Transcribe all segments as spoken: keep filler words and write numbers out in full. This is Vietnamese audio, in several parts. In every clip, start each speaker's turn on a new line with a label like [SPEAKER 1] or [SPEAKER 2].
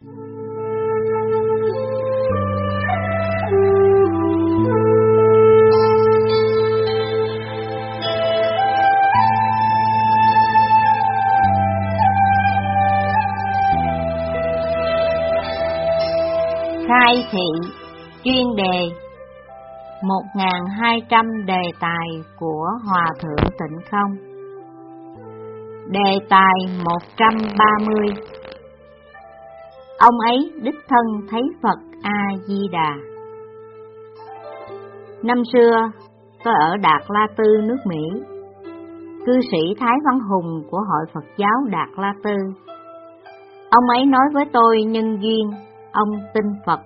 [SPEAKER 1] Khai thị chuyên đề một nghìn hai trăm đề tài của Hòa Thượng Tịnh Không. Đề tài một trăm ba mươi. Ông ấy đích thân thấy Phật A-di-đà. Năm xưa, tôi ở Đạt La Tư, nước Mỹ. Cư sĩ Thái Văn Hùng của Hội Phật giáo Đạt La Tư. Ông ấy nói với tôi nhân duyên ông tin Phật,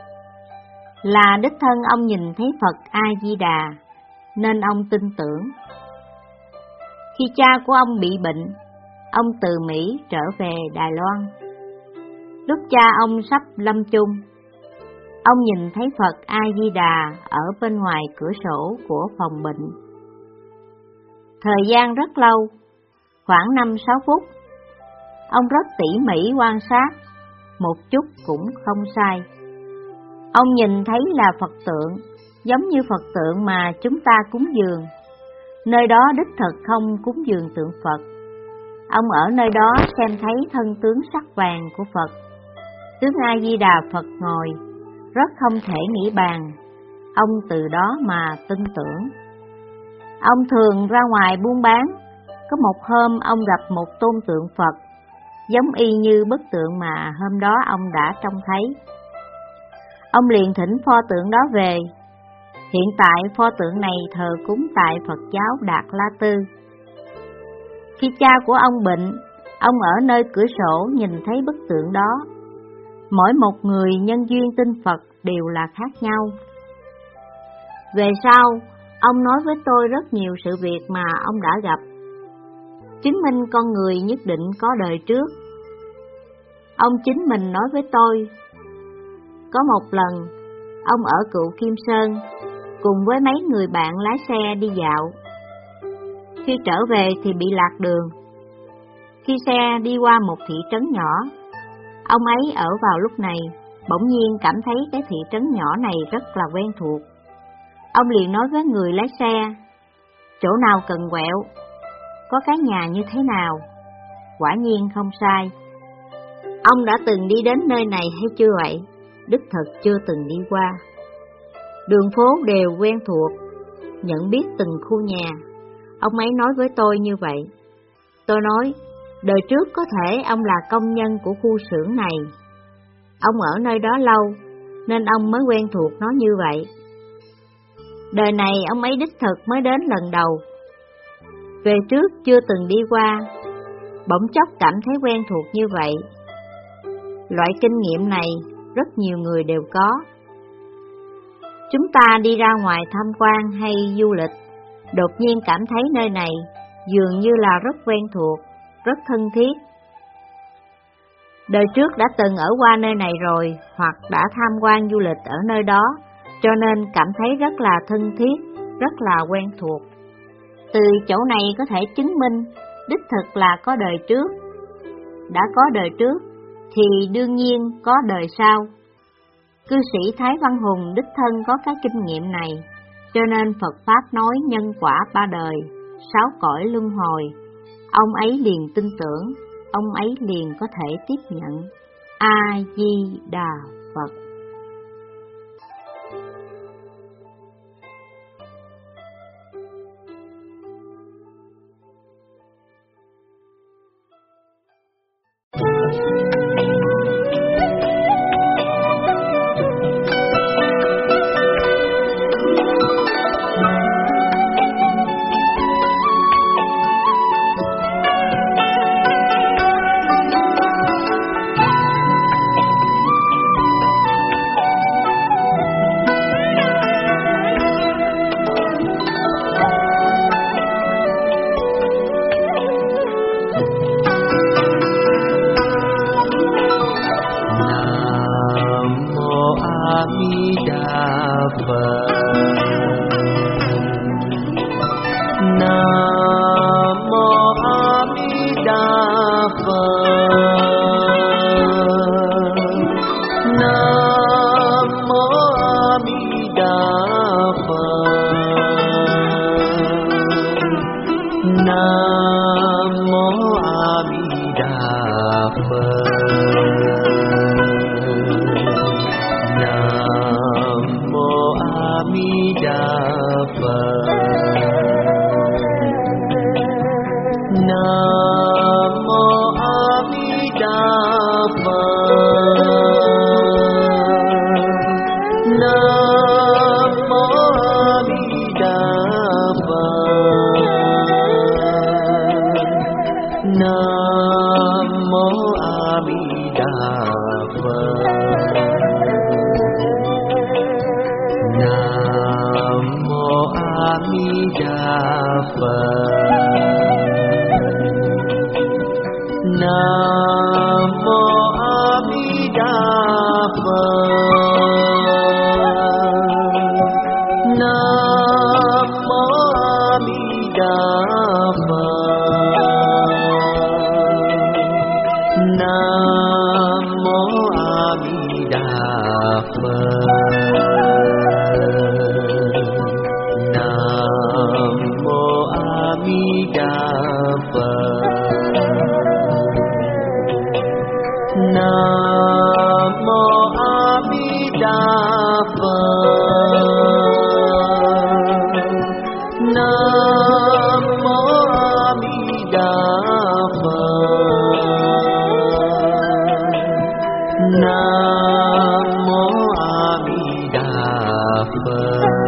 [SPEAKER 1] là đích thân ông nhìn thấy Phật A-di-đà nên ông tin tưởng. Khi cha của ông bị bệnh, ông từ Mỹ trở về Đài Loan. Lúc cha ông sắp lâm chung, ông nhìn thấy Phật A-di-đà ở bên ngoài cửa sổ của phòng bệnh. Thời gian rất lâu, khoảng năm sáu phút, ông rất tỉ mỉ quan sát, một chút cũng không sai. Ông nhìn thấy là Phật tượng, giống như Phật tượng mà chúng ta cúng dường. Nơi đó đích thực không cúng dường tượng Phật. Ông ở nơi đó xem thấy thân tướng sắc vàng của Phật. Tướng A-di-đà Phật ngồi, rất không thể nghĩ bàn. Ông từ đó mà tin tưởng. Ông thường ra ngoài buôn bán. Có một hôm ông gặp một tôn tượng Phật, giống y như bức tượng mà hôm đó ông đã trông thấy. Ông liền thỉnh pho tượng đó về. Hiện tại pho tượng này thờ cúng tại Phật giáo Đạt La Tư. Khi cha của ông bệnh, ông ở nơi cửa sổ nhìn thấy bức tượng đó. Mỗi một người nhân duyên tin Phật đều là khác nhau. Về sau, ông nói với tôi rất nhiều sự việc mà ông đã gặp, chứng minh con người nhất định có đời trước. Ông chính mình nói với tôi, có một lần, ông ở Cựu Kim Sơn, cùng với mấy người bạn lái xe đi dạo. Khi trở về thì bị lạc đường. Khi xe đi qua một thị trấn nhỏ, ông ấy ở vào lúc này, bỗng nhiên cảm thấy cái thị trấn nhỏ này rất là quen thuộc. Ông liền nói với người lái xe, chỗ nào cần quẹo, có cái nhà như thế nào. Quả nhiên không sai. Ông đã từng đi đến nơi này hay chưa vậy? Đích thực chưa từng đi qua. Đường phố đều quen thuộc, nhận biết từng khu nhà. Ông ấy nói với tôi như vậy. Tôi nói, đời trước có thể ông là công nhân của khu xưởng này. Ông ở nơi đó lâu, nên ông mới quen thuộc nó như vậy. Đời này ông ấy đích thực mới đến lần đầu. Về trước chưa từng đi qua, bỗng chốc cảm thấy quen thuộc như vậy. Loại kinh nghiệm này rất nhiều người đều có. Chúng ta đi ra ngoài tham quan hay du lịch, đột nhiên cảm thấy nơi này dường như là rất quen thuộc, rất thân thiết. Đời trước đã từng ở qua nơi này rồi, hoặc đã tham quan du lịch ở nơi đó, cho nên cảm thấy rất là thân thiết, rất là quen thuộc. Từ chỗ này có thể chứng minh đích thực là có đời trước. Đã có đời trước thì đương nhiên có đời sau. Cư sĩ Thái Văn Hùng đích thân có cái kinh nghiệm này, cho nên Phật Pháp nói nhân quả ba đời, sáu cõi luân hồi. Ông ấy liền tin tưởng, ông ấy liền có thể tiếp nhận. A-di-đà Phật.
[SPEAKER 2] Phật. Nam mô A Di Đà Phật.